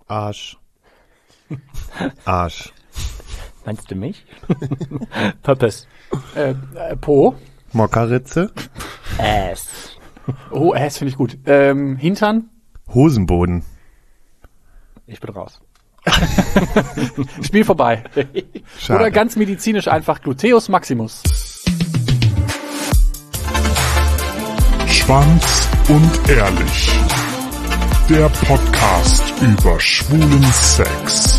Arsch. Arsch. Meinst du mich? Purpose. Po. Mockerritze. Ass. Oh, Ass finde ich gut. Hintern. Hosenboden. Ich bin raus. Spiel vorbei. Schade. Oder ganz medizinisch einfach Gluteus Maximus. Schwanz und ehrlich. Der Podcast über schwulen Sex.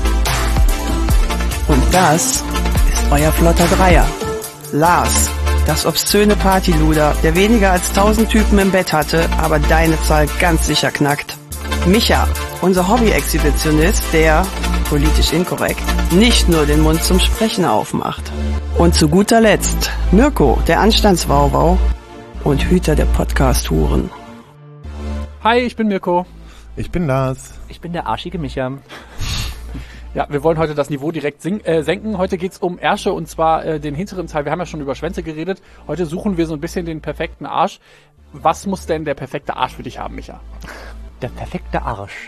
Und das ist euer flotter Dreier. Lars, das obszöne Partyluder, der weniger als 1000 Typen im Bett hatte, aber deine Zahl ganz sicher knackt. Micha, unser Hobby-Exhibitionist, der, politisch inkorrekt, nicht nur den Mund zum Sprechen aufmacht. Und zu guter Letzt Mirko, der Anstandswauwau und Hüter der Podcast-Huren. Hi, ich bin Mirko. Ich bin Lars. Ich bin der arschige Micha. Ja, wir wollen heute das Niveau direkt senken. Heute geht's um Ärsche und zwar den hinteren Teil. Wir haben ja schon über Schwänze geredet. Heute suchen wir so ein bisschen den perfekten Arsch. Was muss denn der perfekte Arsch für dich haben, Micha? Der perfekte Arsch.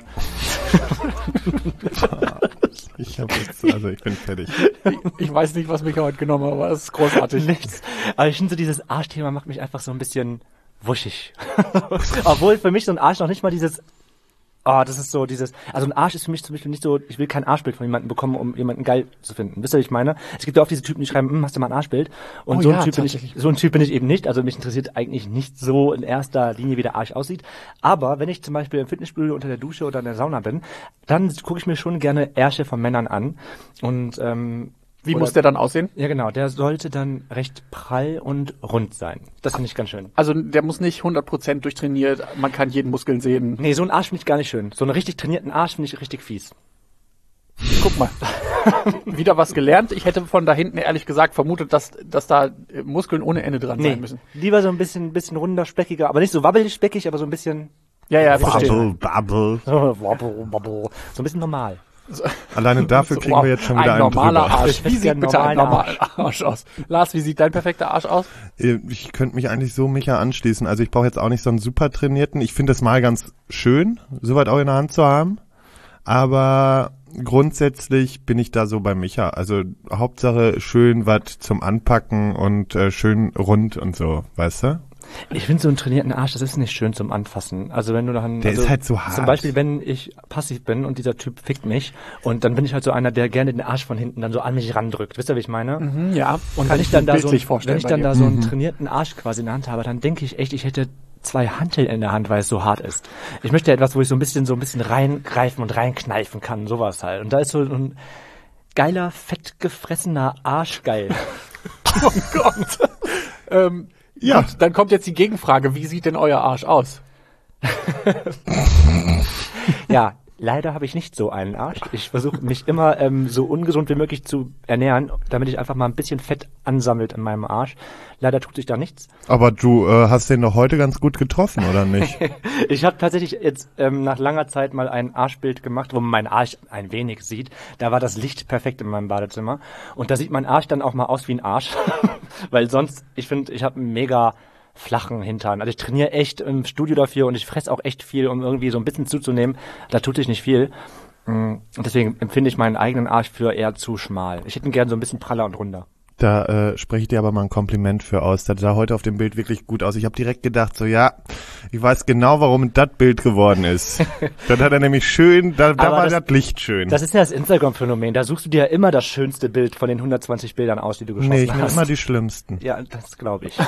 Ich bin fertig. Ich weiß nicht, was Micha heute genommen hat, aber es ist großartig. Nichts. Aber ich finde so, dieses Arschthema macht mich einfach so ein bisschen wuschig. Obwohl für mich so ein Arsch noch nicht mal dieses... das ist so dieses, also ein Arsch ist für mich zum Beispiel nicht so, ich will kein Arschbild von jemandem bekommen, um jemanden geil zu finden. Wisst ihr, was ich meine? Es gibt ja oft diese Typen, die schreiben, hast du mal ein Arschbild? Und so ein Typ bin ich eben nicht. Also mich interessiert eigentlich nicht so in erster Linie, wie der Arsch aussieht. Aber wenn ich zum Beispiel im Fitnessstudio unter der Dusche oder in der Sauna bin, dann gucke ich mir schon gerne Ärsche von Männern an. Und wie muss der dann aussehen? Ja, genau. Der sollte dann recht prall und rund sein. Das finde ich ganz schön. Also der muss nicht 100% durchtrainiert, man kann jeden Muskeln sehen. Nee, so einen Arsch finde ich gar nicht schön. So einen richtig trainierten Arsch finde ich richtig fies. Guck mal. Wieder was gelernt. Ich hätte von da hinten ehrlich gesagt vermutet, dass da Muskeln ohne Ende dran sein müssen. Lieber so ein bisschen runder, speckiger, aber nicht so wabbelig speckig, aber so ein bisschen... Ja, Bubble. So ein bisschen normal. Alleine dafür kriegen wir jetzt schon wieder ein einen normaler drüber. Arsch. Wie sieht bitte ein normaler Arsch aus? Lars, wie sieht dein perfekter Arsch aus? Ich könnte mich eigentlich so Micha anschließen. Also ich brauche jetzt auch nicht so einen super trainierten. Ich finde es mal ganz schön, soweit auch in der Hand zu haben. Aber grundsätzlich bin ich da so bei Micha. Also Hauptsache schön was zum Anpacken und schön rund und so, weißt du? Ich finde so einen trainierten Arsch, das ist nicht schön zum Anfassen. Also wenn du dann... Der ist halt so hart. Zum Beispiel, wenn ich passiv bin und dieser Typ fickt mich und dann bin ich halt so einer, der gerne den Arsch von hinten dann so an mich randrückt. Wisst ihr, wie ich meine? Mhm, ja. Und wenn ich dann da so einen trainierten Arsch quasi in der Hand habe, dann denke ich echt, ich hätte 2 Hanteln in der Hand, weil es so hart ist. Ich möchte etwas, wo ich so ein bisschen reingreifen und reinkneifen kann, sowas halt. Und da ist so ein geiler, fettgefressener Arsch geil. Oh Gott. Ja, gut, dann kommt jetzt die Gegenfrage. Wie sieht denn euer Arsch aus? Ja, leider habe ich nicht so einen Arsch. Ich versuche mich immer so ungesund wie möglich zu ernähren, damit ich einfach mal ein bisschen Fett ansammelt in meinem Arsch. Leider tut sich da nichts. Aber du hast den doch heute ganz gut getroffen, oder nicht? Ich habe tatsächlich jetzt nach langer Zeit mal ein Arschbild gemacht, wo man meinen Arsch ein wenig sieht. Da war das Licht perfekt in meinem Badezimmer. Und da sieht mein Arsch dann auch mal aus wie ein Arsch. Weil sonst, ich finde, ich habe einen mega flachen Hintern. Also ich trainiere echt im Studio dafür und ich fresse auch echt viel, um irgendwie so ein bisschen zuzunehmen. Da tut sich nicht viel. Und deswegen empfinde ich meinen eigenen Arsch für eher zu schmal. Ich hätte ihn gern so ein bisschen praller und runder. Da spreche ich dir aber mal ein Kompliment für aus. Das sah heute auf dem Bild wirklich gut aus. Ich habe direkt gedacht, so ja, ich weiß genau, warum das Bild geworden ist. Das hat er nämlich schön, da war das Licht schön. Das ist ja das Instagram-Phänomen. Da suchst du dir ja immer das schönste Bild von den 120 Bildern aus, die du geschossen hast. Nee, ich nehme immer die schlimmsten. Ja, das glaube ich.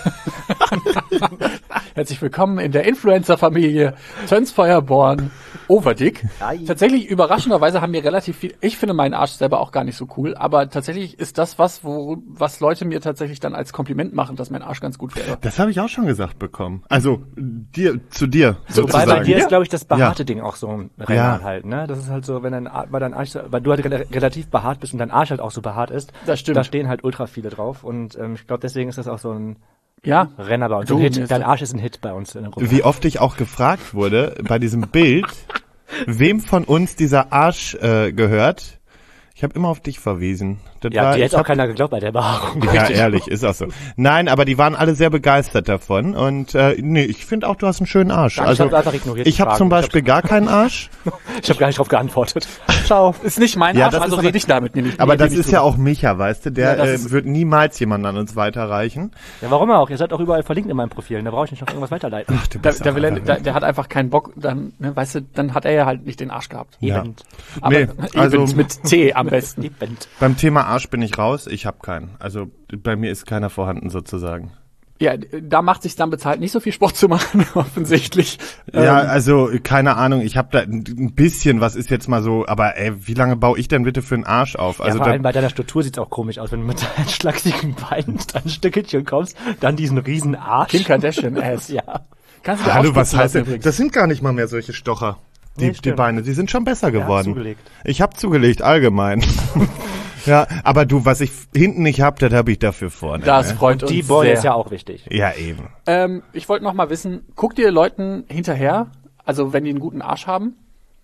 Herzlich willkommen in der Influencer-Familie Tönsfeuerborn Overdick. Tatsächlich, überraschenderweise haben wir relativ viel, ich finde meinen Arsch selber auch gar nicht so cool, aber tatsächlich ist das was Leute mir tatsächlich dann als Kompliment machen, dass mein Arsch ganz gut wäre. Das habe ich auch schon gesagt bekommen. Also zu dir sozusagen. Wobei bei dir ist, glaube ich, das behaarte Ding auch so ein Renner halt, ne? Das ist halt so, wenn dein Arsch, weil du halt relativ behaart bist und dein Arsch halt auch so behaart ist. Das stimmt. Da stehen halt ultra viele drauf und ich glaube, deswegen ist das auch so ein Renner bei uns. So, Dein Arsch ist ein Hit bei uns in der Gruppe. Wie oft ich auch gefragt wurde bei diesem Bild, wem von uns dieser Arsch gehört. Ich habe immer auf dich verwiesen. Das Ja, war, die ich hätte auch hab- keiner geglaubt bei der Behaarung. Ja, ehrlich, ist auch so. Nein, aber die waren alle sehr begeistert davon und nee, ich finde auch, du hast einen schönen Arsch. Danke, Also ich hab einfach ignoriert. ich die habe Fragen. zum Beispiel gar keinen Arsch, Ich habe gar nicht drauf geantwortet. Ciao. Ist nicht mein Ja, Arsch, das also ist aber- rede ich damit nicht. aber Nee, das nicht ist ja drüber. auch Micha, weißt du, der Ja, das ist- wird niemals jemand an uns weiterreichen. Ja, warum auch? Ihr seid auch überall verlinkt in meinen Profilen. Da brauche ich nicht noch irgendwas weiterleiten. Du Der, bist der, auch will ja, einfach- der hat einfach keinen Bock, dann, ne, weißt du, dann hat er ja halt nicht den Arsch gehabt. Ja. Eben. Aber Nee, also- eben mit C am besten. Eben. Beim Thema Arsch bin ich raus, ich habe keinen. Also bei mir ist keiner vorhanden sozusagen. Ja, da macht sich dann bezahlt, nicht so viel Sport zu machen, offensichtlich. Ja, also keine Ahnung, ich habe da ein bisschen, was ist jetzt mal so, aber wie lange baue ich denn bitte für einen Arsch auf? Ja, Also vor da, allem bei deiner Struktur sieht's auch komisch aus, wenn du mit deinen schlachsigen Beinen an Stückchen kommst, dann diesen riesen Arsch. Kim Kardashian Ass. Ja. Kannst du dir hallo, was ausspritzen heißt lassen denn? übrigens. Das sind gar nicht mal mehr solche Stocher. Nee, Die stimmt. Beine, die sind schon besser geworden. zugelegt. Ich habe zugelegt, allgemein. Ja, aber du, was ich hinten nicht hab, das habe ich dafür vorne. Das ne? freut uns Die Beule sehr. ist ja auch wichtig. Ja, eben. Ich wollte noch mal wissen, guckt ihr Leuten hinterher, also wenn die einen guten Arsch haben?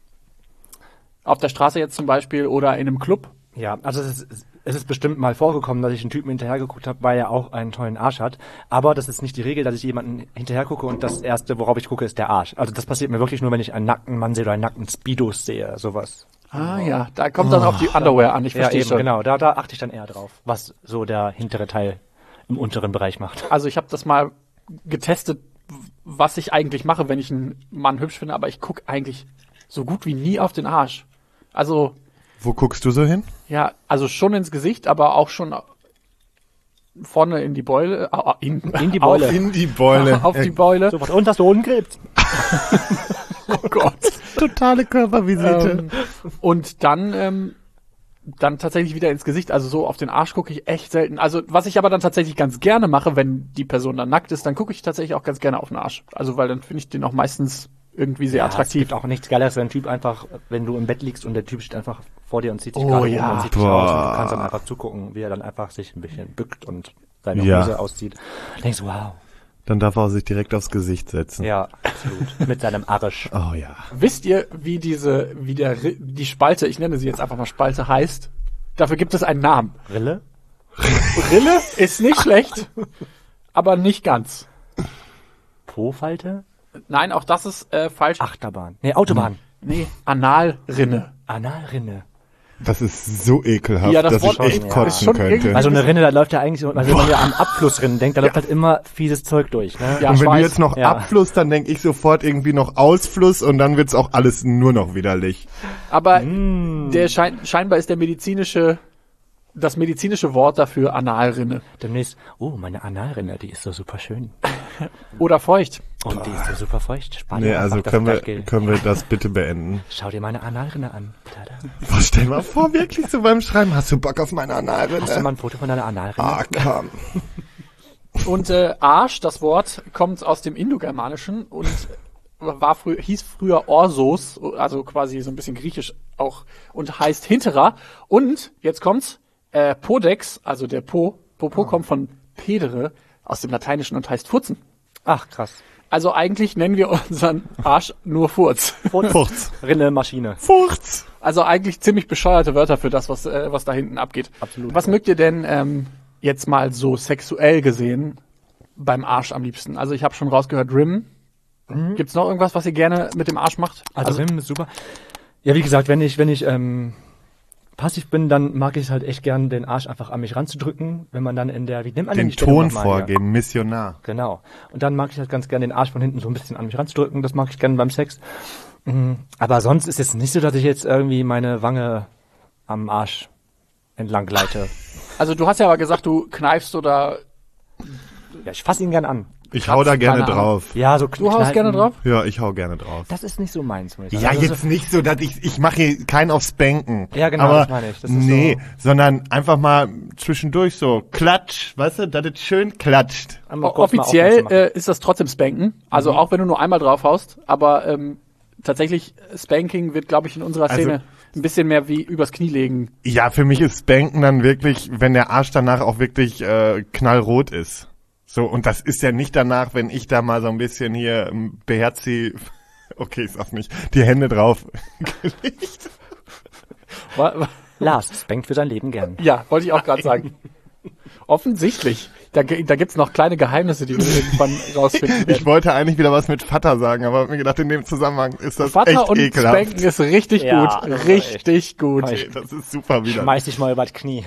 Auf der Straße jetzt zum Beispiel oder in einem Club? Ja, also es ist bestimmt mal vorgekommen, dass ich einen Typen hinterhergeguckt habe, weil er auch einen tollen Arsch hat. Aber das ist nicht die Regel, dass ich jemanden hinterhergucke und das Erste, worauf ich gucke, ist der Arsch. Also das passiert mir wirklich nur, wenn ich einen nackten Mann sehe oder einen nackten Speedos sehe, sowas. Ah ja, da kommt dann auf die Underwear an, ich Ja, verstehe eben, schon. genau. Da achte ich dann eher drauf, was so der hintere Teil im unteren Bereich macht. Also ich habe das mal getestet, was ich eigentlich mache, wenn ich einen Mann hübsch finde, aber ich gucke eigentlich so gut wie nie auf den Arsch. Also, Wo guckst du so hin? ja, also schon ins Gesicht, aber auch schon vorne in die Beule. In die Beule. In die Beule. Auf die Beule. So, und hast du Hodenkrebs? Oh Gott. Totale Körpervisite. Und dann tatsächlich wieder ins Gesicht. Also so auf den Arsch gucke ich echt selten. Also was ich aber dann tatsächlich ganz gerne mache, wenn die Person dann nackt ist, dann gucke ich tatsächlich auch ganz gerne auf den Arsch. Also weil dann finde ich den auch meistens irgendwie sehr Es attraktiv. gibt auch nichts Geileres, wenn ein Typ einfach, wenn du im Bett liegst und der Typ steht einfach vor dir und zieht sich Oh gerade ja. um und sieht dich Boah. aus und du kannst dann einfach zugucken, wie er dann einfach sich ein bisschen bückt und seine Ja. Hose auszieht. Da denkst du, wow. Dann darf er sich direkt aufs Gesicht setzen. Ja, absolut. Mit seinem Arsch. Oh ja. Wisst ihr, wie die Spalte, ich nenne sie jetzt einfach mal Spalte, heißt? Dafür gibt es einen Namen. Rille? Rille ist nicht schlecht, aber nicht ganz. Po-Falte? Nein, auch das ist falsch. Achterbahn. Nee, Autobahn. Nee, Analrinne. Analrinne. Das ist so ekelhaft, Ja, das dass ich Wort echt ist kotzen schon könnte. irgendwie- Also eine Rinne, da läuft ja eigentlich, also wenn man ja an Abflussrinnen denkt, da läuft halt immer fieses Zeug durch, ne? Ja, Und wenn Schweiß. du jetzt noch Ja. Abfluss, dann denke ich sofort irgendwie noch Ausfluss und dann wird's auch alles nur noch widerlich. Aber scheinbar ist das medizinische Wort dafür Analrinne. Demnächst, meine Analrinne, die ist so super schön. Oder feucht. Und die ist so super feucht. Spannend. Nee, also können wir das bitte beenden. Schau dir meine Analrinne an. Tada. Was, stell mal vor, wirklich so beim Schreiben, hast du Bock auf meine Analrinne? Hast du mal ein Foto von deiner Analrinne? Ah, komm. Und Arsch, das Wort, kommt aus dem Indogermanischen und hieß früher Orsos, also quasi so ein bisschen griechisch auch, und heißt hinterer. Und, jetzt kommt's, Podex, also der Popo kommt von pedere, aus dem Lateinischen und heißt Furzen. Ach, krass. Also eigentlich nennen wir unseren Arsch nur Furz. Furz. Rinne, Maschine. Furz. Also eigentlich ziemlich bescheuerte Wörter für das, was da hinten abgeht. Absolut. Was mögt ihr denn jetzt mal so sexuell gesehen beim Arsch am liebsten? Also ich habe schon rausgehört, Rim. Gibt's noch irgendwas, was ihr gerne mit dem Arsch macht? Also Rim ist super. Ja, wie gesagt, wenn ich passiv bin, dann mag ich es halt echt gern, den Arsch einfach an mich ranzudrücken, wenn man dann wie nennt man denn Den die Stellung Ton nochmal hier? vorgeben, Missionar. Genau. Und dann mag ich halt ganz gern den Arsch von hinten so ein bisschen an mich ranzudrücken. Das mag ich gern beim Sex. Aber sonst ist es nicht so, dass ich jetzt irgendwie meine Wange am Arsch entlang gleite. Also du hast ja aber gesagt, du kneifst oder Ja, ich fasse ihn gern an. Ich hau da gerne keine Ahnung. drauf. Ja, so du haust kneifen. gerne drauf? Ja, ich hau gerne drauf. Das ist nicht so meins, muss ich sagen. Ja, Also jetzt nicht so, dass ich mache hier keinen auf Spanken. Ja, genau, aber das meine ich. Das ist nee, so- sondern einfach mal zwischendurch so klatsch, weißt du, dass es schön klatscht. Einmal kurz mal Offiziell aufmerksam machen. ist das trotzdem Spanken. Also auch wenn du nur einmal drauf haust. Aber tatsächlich, Spanking wird, glaube ich, in unserer Also- Szene ein bisschen mehr wie übers Knie legen. Ja, für mich ist Spanken dann wirklich, wenn der Arsch danach auch wirklich knallrot ist. So, und das ist ja nicht danach, wenn ich da mal so ein bisschen hier beherzig, okay, ich sag's nicht, die Hände drauf gelegt. Lars spankt für sein Leben gern. Ja, wollte ich auch gerade sagen. Offensichtlich. Da gibt's noch kleine Geheimnisse, die wir irgendwann rausfinden werden. Ich wollte eigentlich wieder was mit Vater sagen, aber hab mir gedacht, in dem Zusammenhang ist das Vater echt und ekelhaft. Spanken ist richtig Ja, gut. das ist Richtig gut. Okay, das ist super wieder. Schmeiß dich mal über das Knie.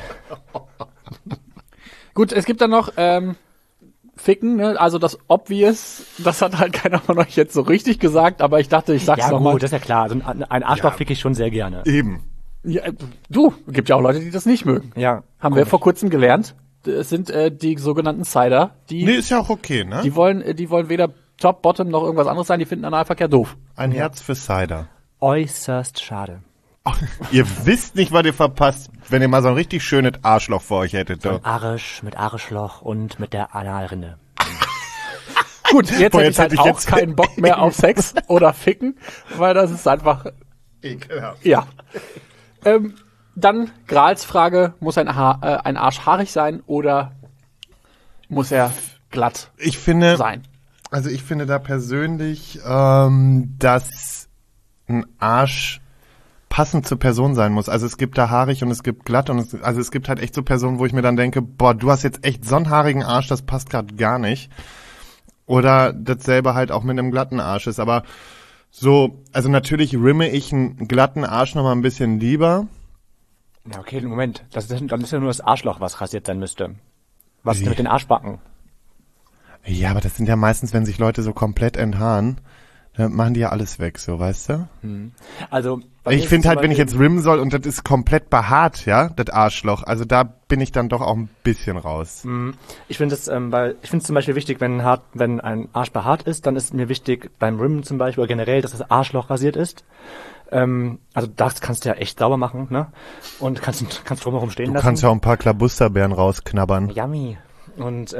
Gut, es gibt dann noch Ficken, ne? Also das Obvious, das hat halt keiner von euch jetzt so richtig gesagt, aber ich dachte, ich sag's Ja nochmal. gut, das ist ja klar. Also ein Arschloch fick ich schon sehr gerne. Eben. Ja, gibt ja auch Leute, die das nicht mögen. Ja. Haben wir vor kurzem gelernt. Es sind die sogenannten Cider, die Nee, ist ja auch okay, ne? die wollen weder Top, Bottom noch irgendwas anderes sein, die finden Analverkehr doof. Ein Herz für Cider. Äußerst schade. Ihr wisst nicht, was ihr verpasst, wenn ihr mal so ein richtig schönes Arschloch vor euch hättet. Doch. Arisch mit Arschloch und mit der Analrinde. Gut, jetzt Boah, hätte jetzt ich halt hätte ich auch jetzt- keinen Bock mehr auf Sex oder Ficken, weil das ist einfach, Ekelhaft. ja. Dann Grals Frage, muss ein Arsch haarig sein oder muss er glatt Ich finde, sein? also ich finde da persönlich, dass ein Arsch passend zur Person sein muss. Also es gibt da haarig und es gibt glatt und es gibt halt echt so Personen, wo ich mir dann denke, boah, du hast jetzt echt so einen haarigen Arsch, das passt gerade gar nicht. Oder dasselbe halt auch mit einem glatten Arsch ist. Aber so, also natürlich rimme ich einen glatten Arsch noch mal ein bisschen lieber. Ja, okay, Moment. Dann ist ja nur das Arschloch, was rasiert sein müsste. Was ist Wie? denn mit den Arschbacken? Ja, aber das sind ja meistens, wenn sich Leute so komplett enthaaren, dann machen die ja alles weg, so, weißt du? Also, bei mir Ich ist finde zum halt, wenn ich Beispiel- jetzt rimmen soll und das ist komplett behaart, ja, das Arschloch, also da bin ich dann doch auch ein bisschen raus. Ich finde es zum Beispiel wichtig, wenn ein Arsch behaart ist, dann ist mir wichtig beim Rimmen zum Beispiel oder generell, dass das Arschloch rasiert ist. Also das kannst du ja echt sauber machen, ne? Und kannst drumherum stehen Du lassen. kannst ja auch ein paar Klabusterbeeren rausknabbern. Yummy. Und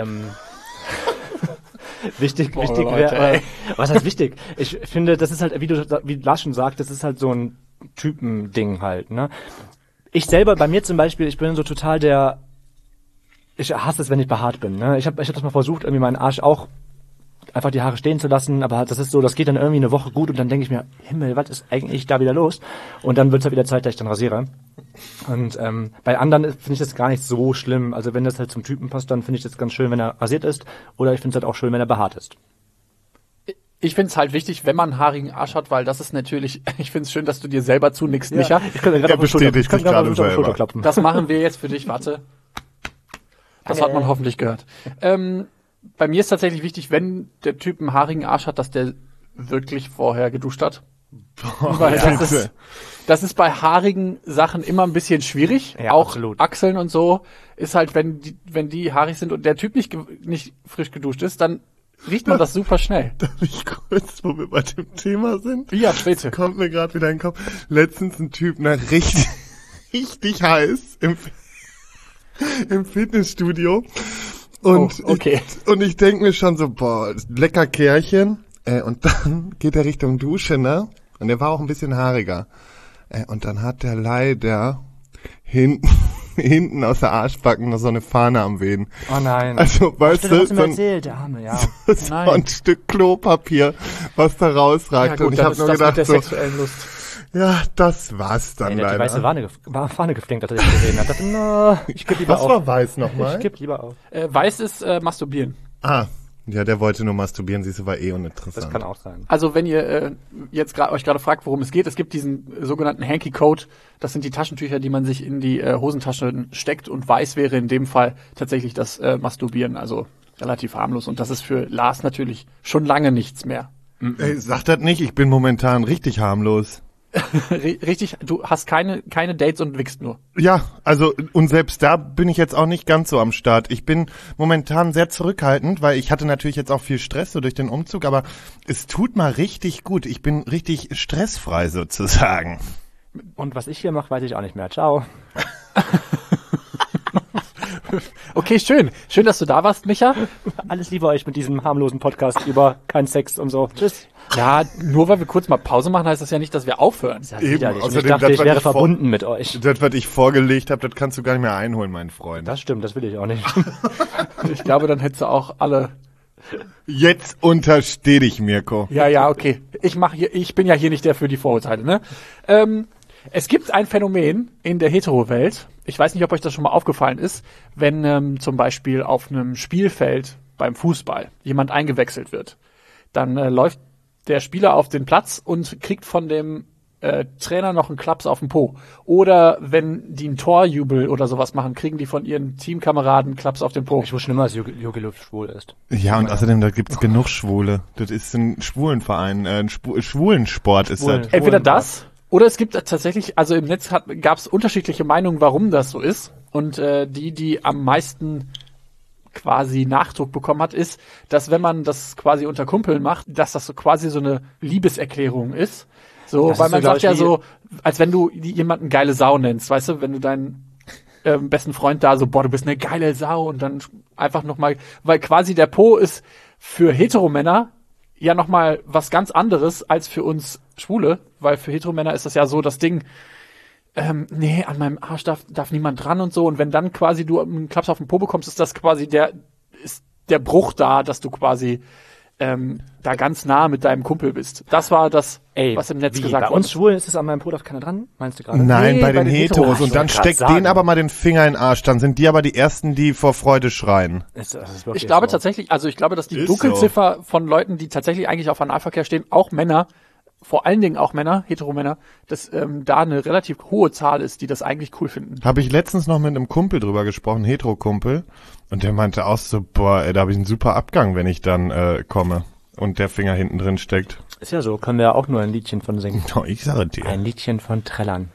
wichtig Leute, wäre, was heißt wichtig? Ich finde, das ist halt, wie Lars schon sagt, das ist halt so ein Typending halt, ne? Ich selber, bei mir zum Beispiel, ich bin so total ich hasse es, wenn ich behaart bin, ne? Ich hab das mal versucht, irgendwie meinen Arsch auch einfach die Haare stehen zu lassen, aber halt, das ist so, das geht dann irgendwie eine Woche gut und dann denke ich mir, Himmel, was ist eigentlich da wieder los? Und dann wird's halt wieder Zeit, dass ich dann rasiere. Und bei anderen finde ich das gar nicht so schlimm. Also wenn das halt zum Typen passt, dann finde ich das ganz schön, wenn er rasiert ist. Oder ich finde es halt auch schön, wenn er behaart ist. Ich finde es halt wichtig, wenn man einen haarigen Arsch hat, weil das ist natürlich, ich finde es schön, dass du dir selber zunickst, Micha. Ich könnte Er bestätigt sich gerade auf die Schulter selber. klopfen. Das machen wir jetzt für dich, warte. Das hat man hoffentlich gehört. Bei mir ist tatsächlich wichtig, wenn der Typ einen haarigen Arsch hat, dass der wirklich vorher geduscht hat. Weil das ist bei haarigen Sachen immer ein bisschen schwierig. Ja, auch absolut. Achseln und so ist halt, wenn die haarig sind und der Typ nicht frisch geduscht ist, dann riecht man das super schnell. Darf ich kurz, wo wir bei dem Thema sind? Ja, bitte. Kommt mir gerade wieder in den Kopf. Letztens ein Typ, richtig heiß im Fitnessstudio. Und, Oh, okay. und ich denke mir schon so, boah, lecker Kerlchen. Und dann geht er Richtung Dusche, ne? Und der war auch ein bisschen haariger. Und dann hat der leider hinten aus der Arschbacken noch so eine Fahne am Wehen. Oh nein. Also, weißt du, so ein, erzählt, der Arme, ja. so ein Stück Klopapier, was da rausragte. Und ich habe nur gedacht, mit der so, sexuellen Lust. ja, das war's dann Ey, der hat die weiße leider. Fahne geflinkt, als er das gesehen hat. Ich dachte, no, ich gebe lieber Was auf. war weiß nochmal? Ich gebe lieber auf. Weiß ist Masturbieren. Ah, ja, der wollte nur masturbieren, siehst du, war eh Das uninteressant. kann auch sein. Also wenn ihr jetzt euch gerade fragt, worum es geht, es gibt diesen sogenannten Hanky-Code. Das sind die Taschentücher, die man sich in die Hosentasche steckt. Und weiß wäre in dem Fall tatsächlich das Masturbieren, also relativ harmlos. Und das ist für Lars natürlich schon lange nichts mehr. Ey, sag das nicht, ich bin momentan richtig harmlos. Richtig, du hast keine Dates und wickst nur. Ja, also und selbst da bin ich jetzt auch nicht ganz so am Start. Ich bin momentan sehr zurückhaltend, weil ich hatte natürlich jetzt auch viel Stress so durch den Umzug, aber es tut mal richtig gut. Ich bin richtig stressfrei sozusagen. Und was ich hier mache, weiß ich auch nicht mehr. Ciao. Okay, schön. Schön, dass du da warst, Micha. Alles Liebe euch mit diesem harmlosen Podcast über keinen Sex und so. Tschüss. Ja, nur weil wir kurz mal Pause machen, heißt das ja nicht, dass wir aufhören. Das ist ja Eben, widerlich. Und ich außerdem, dachte, das, ich was wäre ich vor- verbunden mit euch. Das, was ich vorgelegt habe, das kannst du gar nicht mehr einholen, mein Freund. Das stimmt, das will ich auch nicht. Ich glaube, dann hättest du auch alle. Jetzt untersteh dich, Mirko. Ja, okay. Ich bin ja hier nicht der für die Vorurteile, ne? Es gibt ein Phänomen in der Hetero-Welt. Ich weiß nicht, ob euch das schon mal aufgefallen ist, wenn zum Beispiel auf einem Spielfeld beim Fußball jemand eingewechselt wird. Dann läuft der Spieler auf den Platz und kriegt von dem Trainer noch einen Klaps auf den Po. Oder wenn die einen Torjubel oder sowas machen, kriegen die von ihren Teamkameraden einen Klaps auf den Po. Ich wusste schon immer, dass Jogi Löw schwul ist. Ja, und außerdem, da gibt's genug Schwule. Das ist ein Schwulenverein, ein Schwulensport ist das. Entweder das, oder es gibt tatsächlich, also im Netz gab's unterschiedliche Meinungen, warum das so ist. Und die am meisten quasi Nachdruck bekommen hat, ist, dass wenn man das quasi unter Kumpeln macht, dass das so quasi so eine Liebeserklärung ist. So, das weil ist man so, sagt ja ich, so, als wenn du jemanden geile Sau nennst, weißt du, wenn du deinen besten Freund da so, boah, du bist eine geile Sau und dann einfach nochmal, weil quasi der Po ist für Heteromänner ja nochmal was ganz anderes als für uns Schwule, weil für Heteromänner ist das ja so das Ding, nee, an meinem Arsch darf niemand dran und so, und wenn dann quasi du einen Klaps auf den Po bekommst, ist das quasi der Bruch da, dass du quasi da ganz nah mit deinem Kumpel bist. Das war das, was im Netz gesagt wurde. Bei uns Schwulen ist es an meinem Po, darf keiner dran, meinst du gerade? Nein, Nee, bei den Heteros. Und dann steckt denen aber mal den Finger in den Arsch. Dann sind die aber die Ersten, die vor Freude schreien. Ich glaube tatsächlich, also ich glaube, dass die Ist Dunkelziffer von Leuten, die tatsächlich eigentlich auf Analverkehr stehen, auch Männer, vor allen Dingen auch Männer, Heteromänner, dass da eine relativ hohe Zahl ist, die das eigentlich cool finden. Habe ich letztens noch mit einem Kumpel drüber gesprochen, Hetero-Kumpel. Und der meinte auch so, boah, ey, da habe ich einen super Abgang, wenn ich dann komme. Und der Finger hinten drin steckt. Ist ja so, können wir ja auch nur ein Liedchen von singen. Oh, ich sage dir. Ein Liedchen von Trällern.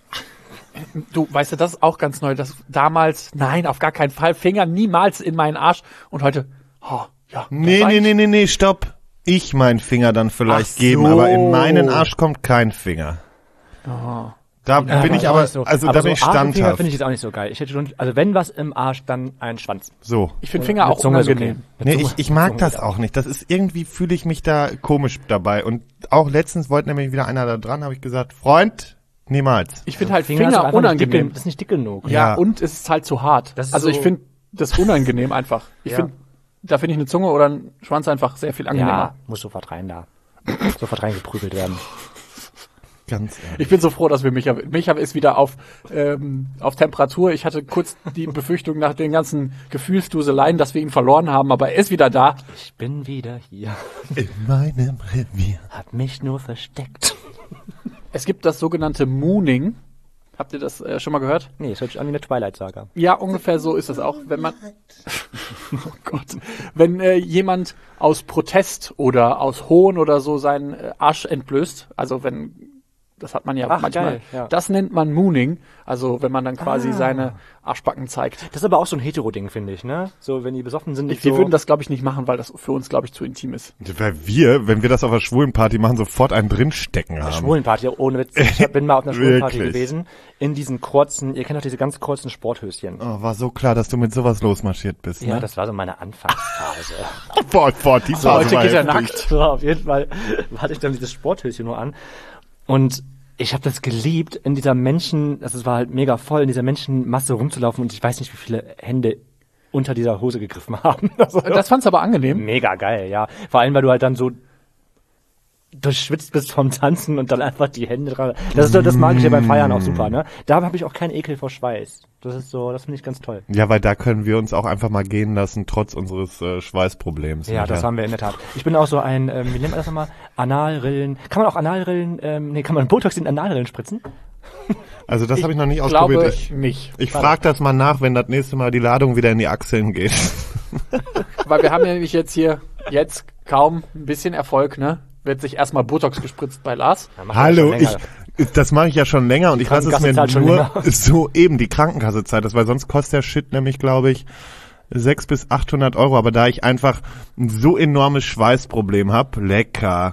Du, weißt du, das ist auch ganz neu, dass damals, nein, auf gar keinen Fall, Finger niemals in meinen Arsch, und heute, ja. Nee, stopp. Ich meinen Finger dann vielleicht Ach geben, so. aber in meinen Arsch kommt kein Finger. Oh. Da bin ich aber, so. also aber da so bin ich Arsch und Finger standhaft. finde ich jetzt auch nicht so geil. Ich hätte schon, also wenn was im Arsch, dann ein Schwanz. So. Ich finde Finger Mit auch Zunge ist unangenehm. okay. Mit Nee, Zunge- ich mag Zunge das geht auch nicht. Das ist irgendwie, fühle ich mich da komisch dabei. Und auch letztens wollte nämlich wieder einer da dran, habe ich gesagt, Freund, niemals. Ich finde halt ist Finger einfach nicht unangenehm. Dicke, das ist nicht dick genug. Ja, Ja. und es ist halt zu hart. Das ist Also ich so- finde das unangenehm einfach. Da finde ich eine Zunge oder ein Schwanz einfach sehr viel angenehmer. Ja, muss sofort rein da. Sofort reingeprügelt werden. Ganz ehrlich. Ich bin so froh, dass wir Micha ist wieder auf Temperatur. Ich hatte kurz die Befürchtung nach den ganzen Gefühlsduseleien, dass wir ihn verloren haben, aber er ist wieder da. Ich bin wieder hier. In meinem Revier. Hab mich nur versteckt. Es gibt das sogenannte Mooning. Habt ihr das schon mal gehört? Nee, es hört sich an wie eine Twilight-Saga. Ja, ungefähr so ist es auch, wenn man, oh Gott, wenn jemand aus Protest oder aus Hohn oder so seinen Arsch entblößt, also wenn, das hat man ja Ach, manchmal, geil, ja. das nennt man Mooning, also wenn man dann quasi seine Arschbacken zeigt. Das ist aber auch so ein Hetero-Ding, finde ich, ne? So, wenn die besoffen sind. Wir würden das, glaube ich, nicht machen, weil das für uns, glaube ich, zu intim ist. Weil wir, wenn wir das auf einer Schwulenparty machen, sofort einen drinstecken haben. Schwulenparty, ohne Witz. Ich bin mal auf einer Schwulenparty Wirklich? gewesen. In diesen kurzen, ihr kennt doch diese ganz kurzen Sporthöschen. Oh, war so klar, dass du mit sowas losmarschiert bist, Ja, ne? das war so meine Anfangsphase. Boah, die So, Phase heute war geht er heftig. nackt. So, auf jeden Fall hatte ich dann dieses Sporthöschen nur an. Und ich habe das geliebt, in dieser es war halt mega voll, in dieser Menschenmasse rumzulaufen, und ich weiß nicht, wie viele Hände unter dieser Hose gegriffen haben. Also, Das fand's aber angenehm. mega geil, ja. Vor allem, weil du halt dann so durchschwitzt bist vom Tanzen und dann einfach die Hände dran. Das mag ich ja beim Feiern auch super, ne? Da habe ich auch keinen Ekel vor Schweiß. Das finde ich ganz toll. Ja, weil da können wir uns auch einfach mal gehen lassen, trotz unseres Schweißproblems. Ja, das haben wir in der Tat. Ich bin auch so ein, wie nennt man das nochmal? Analrillen. Kann man auch Analrillen, kann man Botox in Analrillen spritzen? Also das habe ich noch nicht Ich glaube ausprobiert. nicht. Ich frage das mal nach, wenn das nächste Mal die Ladung wieder in die Achseln geht. Weil wir haben ja nämlich jetzt kaum ein bisschen Erfolg, ne? Wird sich erstmal Botox gespritzt bei Lars. Ja, mach das Hallo, schon länger. das mache ich ja schon länger und ich lasse es mir Krankenkasse zahlt schon nur länger. so eben die Krankenkasse das, weil sonst kostet der Shit nämlich, glaube ich, 600 bis 800 €. Aber da ich einfach ein so enormes Schweißproblem habe, lecker,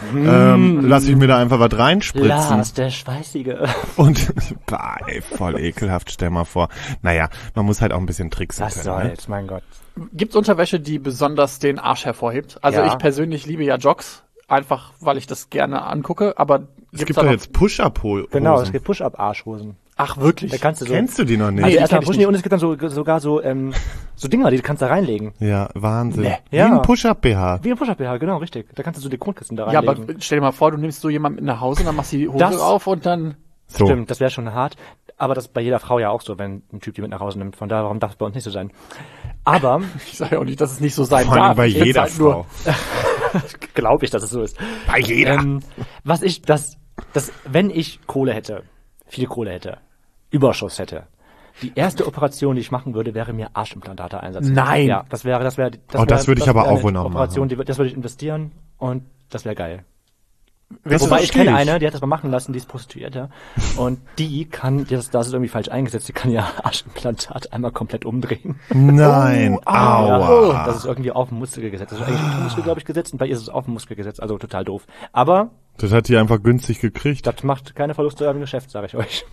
lasse ich mir da einfach was reinspritzen. Lars, der Schweißige. Und, bah, ey, voll ekelhaft, stell mal vor. Naja, man muss halt auch ein bisschen tricksen Was können. Ne? soll's, mein Gott. Gibt's Unterwäsche, die besonders den Arsch hervorhebt? Also Ja. ich persönlich liebe ja Jogs, einfach weil ich das gerne angucke, aber Es gibt doch jetzt Push-Up-Hosen. Genau, es gibt Push-Up-Arschhosen. Ach wirklich? Da kannst du so. Kennst du die noch nicht? Also die erstmal kenn ich pushen die, und es gibt dann sogar so Dinger, die kannst du da reinlegen. Ja, Wahnsinn. Nee. Wie Ja. ein Push-Up-BH. Wie ein Push-Up-BH, genau, richtig. Da kannst du so Dekontkissen da Ja, reinlegen. aber stell dir mal vor, du nimmst so jemanden mit nach Hause, dann machst du die Hose Das- auf und dann So. Stimmt, das wäre schon hart. Aber das ist bei jeder Frau ja auch so, wenn ein Typ die mit nach Hause nimmt. Von daher, warum darf es bei uns nicht so sein? Aber Ich sage ja auch nicht, dass es nicht so sein Vor allem darf. bei Ich find's jeder halt nur- Frau. glaube ich, dass es so ist. Bei jeder. Wenn ich Kohle hätte, viel Kohle hätte, Überschuss hätte, die erste Operation, die ich machen würde, wäre mir Arschimplantate einsetzen. Nein. Ja, das würde ich aber auch wohl noch Operation, machen. das würde ich investieren und das wäre geil. Willst du Wobei das ich kenne verstehen? eine, die hat das mal machen lassen, die ist Prostituierte. Und die kann, das ist irgendwie falsch eingesetzt, die kann ihr Arschimplantat einmal komplett umdrehen. Nein, aua. Ja, das ist irgendwie auf den Muskel gesetzt. Das ist eigentlich unter den Muskel, glaube ich, gesetzt und bei ihr ist es auf den Muskel gesetzt. Also total doof. Aber Das hat die einfach günstig gekriegt. das macht keine Verluste im Geschäft, sage ich euch.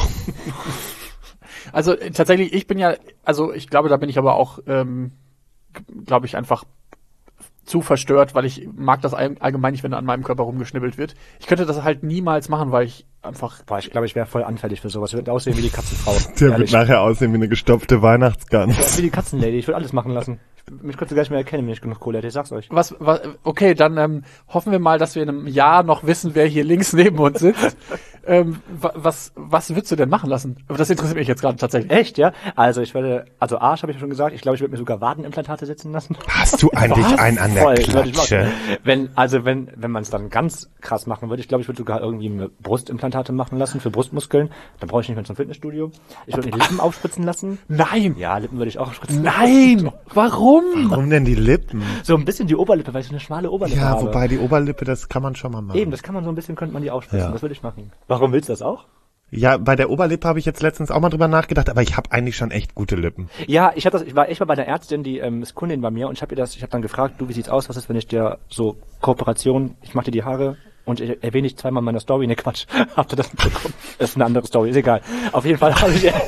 Also tatsächlich, ich glaube, da bin ich aber auch, glaube ich, einfach zu verstört, weil ich mag das allgemein nicht, wenn an meinem Körper rumgeschnibbelt wird. Ich könnte das halt niemals machen, weil ich einfach... Boah, ich glaube, ich wäre voll anfällig für sowas. Ich würde aussehen wie die Katzenfrau. Der wird Ehrlich. nachher aussehen wie eine gestopfte Weihnachtsgans. Wie die Katzenlady. Ich würde alles machen lassen. Mich könntest du gar nicht mehr erkennen, wenn ich genug Kohle hätte. Ich sag's euch. Okay, dann hoffen wir mal, dass wir in einem Jahr noch wissen, wer hier links neben uns sitzt. Was würdest du denn machen lassen? Aber das interessiert mich jetzt gerade tatsächlich. Echt, ja? Also Arsch habe ich schon gesagt. Ich glaube, ich würde mir sogar Wadenimplantate setzen lassen. Hast du eigentlich einen an der Voll, würde ich Klatsche? machen. Wenn man es dann ganz krass machen würde, ich glaube, ich würde sogar irgendwie eine Brustimplantate machen lassen für Brustmuskeln. Dann brauche ich nicht mehr zum Fitnessstudio. Ich würde mir die Lippen aufspritzen lassen. Nein! Ja, Lippen würde ich auch aufspritzen. Nein! Warum? Warum denn die Lippen? So ein bisschen die Oberlippe, weil ich so eine schmale Oberlippe Ja, habe. wobei die Oberlippe, das kann man schon mal machen. Eben, das kann man so ein bisschen, könnte man die aufspritzen. Ja. Das würde ich machen. Warum willst du das auch? Ja, bei der Oberlippe habe ich jetzt letztens auch mal drüber nachgedacht, aber ich habe eigentlich schon echt gute Lippen. Ja, ich war echt mal bei einer Ärztin, die ist Kundin bei mir und ich habe dann gefragt, du, wie sieht's aus, was ist, wenn ich dir so Kooperation, ich mache dir die Haare und ich erwähne dich zweimal in meiner Story, ne Quatsch, habt ihr das mitbekommen? Das ist eine andere Story, ist egal. Auf jeden Fall habe ich ihr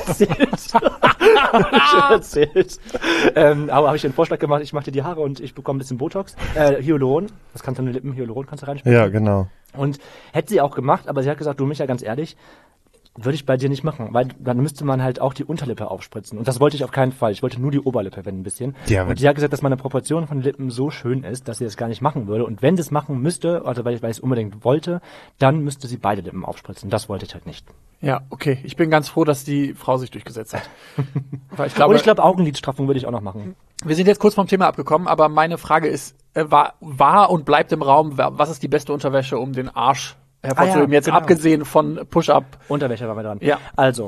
erzählt. Aber habe ich einen Vorschlag gemacht, ich mache dir die Haare und ich bekomme ein bisschen Botox, Hyaluron, das kannst du in den Lippen, Hyaluron kannst du reinspielen. Ja, genau. Und hätte sie auch gemacht, aber sie hat gesagt, du Micha, ganz ehrlich, würde ich bei dir nicht machen, weil dann müsste man halt auch die Unterlippe aufspritzen. Und das wollte ich auf keinen Fall. Ich wollte nur die Oberlippe, wenn ein bisschen. Ja, und sie hat gesagt, dass meine Proportion von den Lippen so schön ist, dass sie das gar nicht machen würde. Und wenn sie es machen müsste, also weil ich es unbedingt wollte, dann müsste sie beide Lippen aufspritzen. Das wollte ich halt nicht. Ja, okay. Ich bin ganz froh, dass die Frau sich durchgesetzt hat. Weil ich Und ich glaube, Augenlidstraffung würde ich auch noch machen. Wir sind jetzt kurz vom Thema abgekommen, aber meine Frage ist, war und bleibt im Raum, was ist die beste Unterwäsche, um den Arsch hervorzuheben? Jetzt genau. abgesehen von Push-Up. Unterwäsche war wir dran. Ja. Also,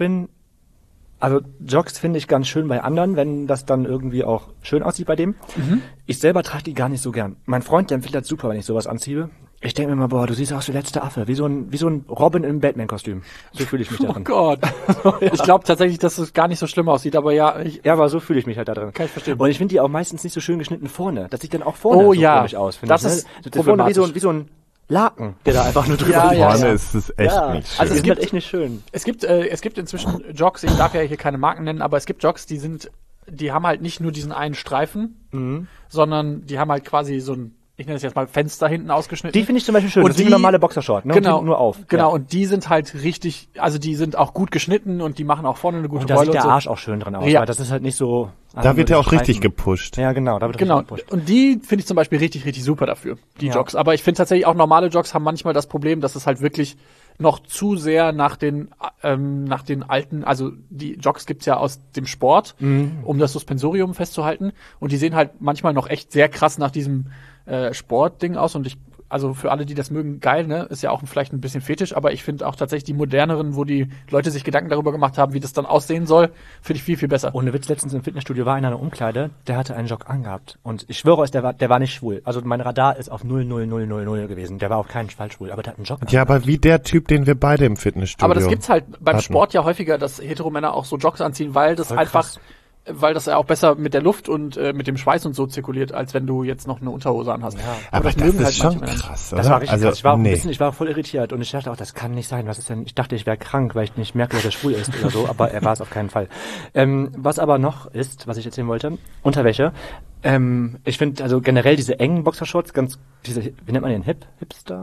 Jogs finde ich ganz schön bei anderen, wenn das dann irgendwie auch schön aussieht bei dem. Ich selber trage die gar nicht so gern. Mein Freund, der empfiehlt das super, wenn ich sowas anziehe. Ich denke mir immer, boah, du siehst aus wie der letzte Affe, wie so ein Robin im Batman-Kostüm. So fühle ich mich da Oh drin. Gott. Ich glaube tatsächlich, dass es gar nicht so schlimm aussieht, aber ja, Ja, aber so fühle ich mich halt da drin. Kann ich verstehen. Und ich finde die auch meistens nicht so schön geschnitten vorne. Das sieht dann auch vorne Oh so ja, komisch aus. das ich, ist Das ist vorne problematisch. wie so ein Laken, der da einfach nur drüber Ja, liegt. ja, Vorne ja. ist es echt Ja, nicht schön. also es Es gibt gibt- echt nicht schön. es gibt inzwischen Jogs, ich darf ja hier keine Marken nennen, aber es gibt Jogs, die haben halt nicht nur diesen einen Streifen, sondern die haben halt quasi so ein, ich nenne es jetzt mal Fenster hinten ausgeschnitten. Die finde ich zum Beispiel schön. Und das ist wie die- eine normale Boxershort, ne? Genau, Und die nur auf. Genau, Ja. und die sind halt richtig, also die sind auch gut geschnitten und die machen auch vorne eine gute Und da Beule sieht der und so. Arsch auch schön drin aus, Ja. weil das ist halt nicht so... Da wird ja auch richtig Streifen. gepusht. Ja, genau, da wird Genau, richtig gepusht. und die finde ich zum Beispiel richtig, richtig super dafür, die Ja. Jogs. Aber ich finde tatsächlich auch normale Jogs haben manchmal das Problem, dass es halt wirklich noch zu sehr nach den alten, also die Jogs gibt's ja aus dem Sport, um das Suspensorium festzuhalten. Und die sehen halt manchmal noch echt sehr krass nach diesem Sportding aus. Und also für alle, die das mögen, geil, ne? Ist ja auch vielleicht ein bisschen fetisch, aber ich finde auch tatsächlich die moderneren, wo die Leute sich Gedanken darüber gemacht haben, wie das dann aussehen soll, finde ich viel, viel besser. Ohne Witz, letztens im Fitnessstudio war in einer Umkleide, der hatte einen Jog angehabt. Und ich schwöre euch, der war nicht schwul. Also mein Radar ist auf 00000 gewesen. Der war auf keinen Fall schwul, aber der hat einen Jog Ja, aber wie der Typ, den wir beide im Fitnessstudio Aber das gibt's halt beim hatten. Sport ja häufiger, dass Heteromänner auch so Jogs anziehen, weil das Voll einfach, krass. weil das ja auch besser mit der Luft und mit dem Schweiß und so zirkuliert, als wenn du jetzt noch eine Unterhose anhast. Aber das mögen ist schon manche Männer nicht. krass, oder? Das war richtig krass. Ich war auch nee. ich war voll irritiert und ich dachte auch, das kann nicht sein. Was ist denn? Ich dachte, ich wäre krank, weil ich nicht merke, dass er schwul ist oder so, aber er war es auf keinen Fall. Was aber noch ist, was ich erzählen wollte, Unterwäsche. Ich finde also generell diese engen Boxershorts wie nennt man den? Hipster?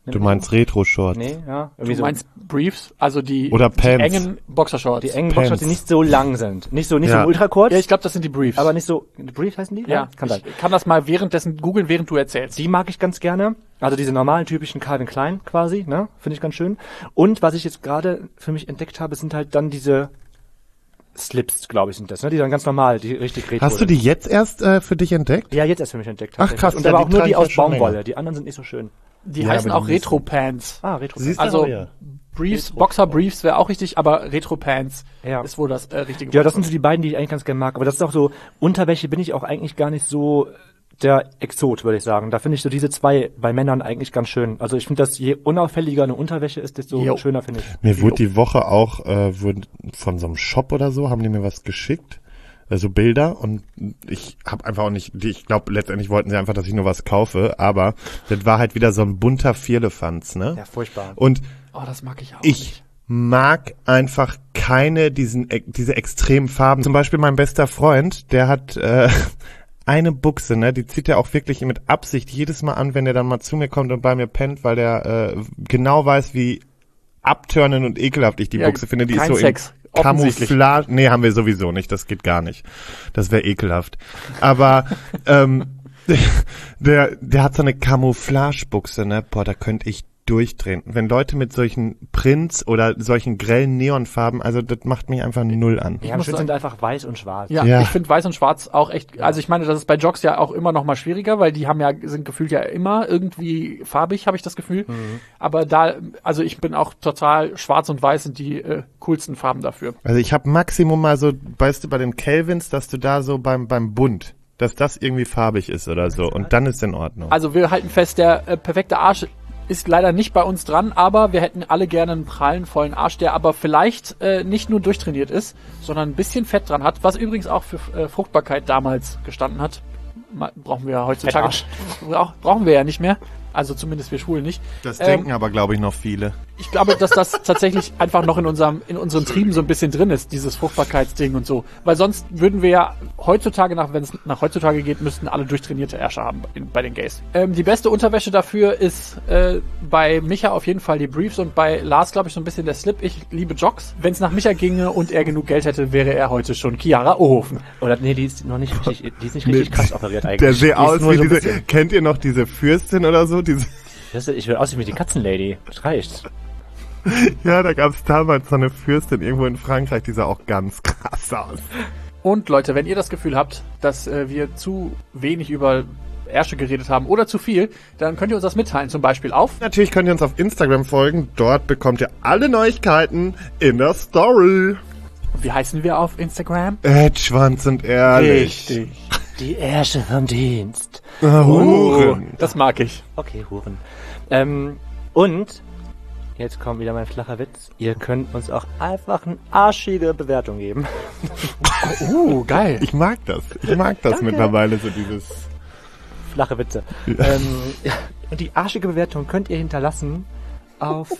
Du meinst Retro-Shorts? Nee, ja. Du meinst Briefs, also die Pants. engen Boxershorts. Die engen Boxershorts, die nicht so lang sind. Nicht so ultra kurz. Ja, ich glaube, das sind die Briefs. Aber nicht so, Briefs heißen die? Ja, kann sein. Ich kann das mal währenddessen googeln, während du erzählst. Die mag ich ganz gerne. Also diese normalen, typischen Calvin Klein quasi, ne? Finde ich ganz schön. Und was ich jetzt gerade für mich entdeckt habe, sind halt dann diese Slips, glaube ich, sind das, ne? Die sind ganz normal, die richtig retro. Hast du die jetzt erst für dich entdeckt? Ja, jetzt erst für mich entdeckt. Ach krass. Und aber auch nur trage die ich ja aus schon Baumwolle. länger. Die anderen sind nicht so schön. Die Ja, heißen aber auch die müssen- Retro-Pants. Retro. Siehst du? Also ja. Briefs, Boxer-Briefs wäre auch richtig, aber Retro-Pants ist wohl das richtige Ja, das sind so die beiden, die ich eigentlich ganz gerne mag. Aber das ist auch so, Unterwäsche bin ich auch eigentlich gar nicht so der Exot, würde ich sagen. Da finde ich so diese zwei bei Männern eigentlich ganz schön. Also ich finde, dass je unauffälliger eine Unterwäsche ist, desto schöner finde ich. Mir wurde die Woche auch von so einem Shop oder so, haben die mir was geschickt, also Bilder, und ich habe einfach auch nicht, ich glaube letztendlich wollten sie einfach, dass ich nur was kaufe, aber das war halt wieder so ein bunter Vierlefanz, ne? Ja, furchtbar. Und das mag ich auch ich nicht. mag einfach keine diese extremen Farben. Zum Beispiel mein bester Freund, der hat eine Buchse, ne, die zieht er auch wirklich mit Absicht jedes Mal an, wenn er dann mal zu mir kommt und bei mir pennt, weil der genau weiß, wie abturnend und ekelhaft ich die Buchse finde. Die ist so Sex. in Camouflage. Nee, haben wir sowieso nicht, das geht gar nicht. Das wäre ekelhaft. Aber der hat so eine Camouflage-Buchse, ne, boah, da könnte ich durchdrehen. Wenn Leute mit solchen Prints oder solchen grellen Neonfarben, also das macht mich einfach null an. Ja, schön sind einfach weiß und schwarz. Ja. Ich finde weiß und schwarz auch echt, also ich meine, das ist bei Jocks ja auch immer noch mal schwieriger, weil die sind gefühlt ja immer irgendwie farbig, habe ich das Gefühl. Aber also ich bin auch total, schwarz und weiß sind die coolsten Farben dafür. Also ich habe Maximum mal so, weißt du, bei den Calvins, dass du da so beim Bund, dass das irgendwie farbig ist oder so, und dann ist in Ordnung. Also wir halten fest, der perfekte Arsch ist leider nicht bei uns dran, aber wir hätten alle gerne einen prallen, vollen Arsch, der aber vielleicht nicht nur durchtrainiert ist, sondern ein bisschen Fett dran hat, was übrigens auch für Fruchtbarkeit damals gestanden hat. Brauchen wir heutzutage. Brauchen wir ja nicht mehr. Also zumindest wir Schwulen nicht. Das denken aber, glaube ich, noch viele. Ich glaube, dass das tatsächlich einfach noch in unseren Trieben so ein bisschen drin ist, dieses Fruchtbarkeitsding und so. Weil sonst würden wir ja heutzutage, wenn es nach heutzutage geht, müssten alle durchtrainierte Ärsche haben bei den Gays. Die beste Unterwäsche dafür ist bei Micha auf jeden Fall die Briefs und bei Lars, glaube ich, so ein bisschen der Slip. Ich liebe Jocks. Wenn es nach Micha ginge und er genug Geld hätte, wäre er heute schon Chiara Ohofen. Oder nee, die ist noch nicht richtig, die ist nicht richtig krass operiert eigentlich. Der sieht aus wie so diese, kennt ihr noch diese Fürstin oder so? Ich will aussehen wie die Katzenlady. Das reicht. Ja, da gab es damals so eine Fürstin irgendwo in Frankreich, die sah auch ganz krass aus. Und Leute, wenn ihr das Gefühl habt, dass wir zu wenig über Ärsche geredet haben oder zu viel, dann könnt ihr uns das mitteilen, zum Beispiel auf. Natürlich könnt ihr uns auf Instagram folgen, dort bekommt ihr alle Neuigkeiten in der Story. Wie heißen wir auf Instagram? Schwanz und ehrlich. Richtig. Die Ärsche vom Dienst. Huren. Das mag ich. Okay, Huren. Und jetzt kommt wieder mein flacher Witz. Ihr könnt uns auch einfach eine arschige Bewertung geben. Geil. Ich mag das. Danke. Mittlerweile, so dieses... Flache Witze. Und die arschige Bewertung könnt ihr hinterlassen auf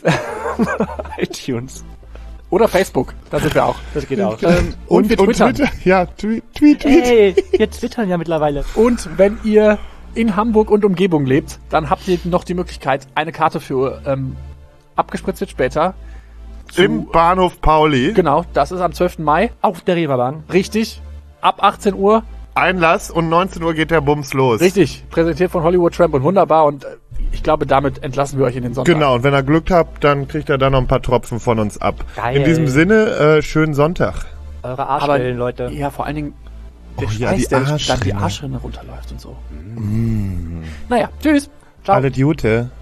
iTunes. Oder Facebook, da sind wir auch. Das geht auch. Und wir twittern. Ja, tweet. Hey, wir twittern ja mittlerweile. Und wenn ihr in Hamburg und Umgebung lebt, dann habt ihr noch die Möglichkeit, eine Karte für abgespritzt wird später. Im Bahnhof Pauli. Genau, das ist am 12. Mai. Auf der Reeperbahn. Richtig. Ab 18 Uhr. Einlass und 19 Uhr geht der Bums los. Richtig. Präsentiert von Hollywood Tramp und wunderbar. Und ich glaube, damit entlassen wir euch in den Sonntag. Genau, und wenn ihr Glück habt, dann kriegt ihr da noch ein paar Tropfen von uns ab. Geil. In diesem Sinne, schönen Sonntag. Eure Arschwellen, Leute. Ja, vor allen Dingen der ja, Schweiß, die der dann die Arschrinne. Arschrinne runterläuft und so. Naja, tschüss. Ciao. Alle Gute.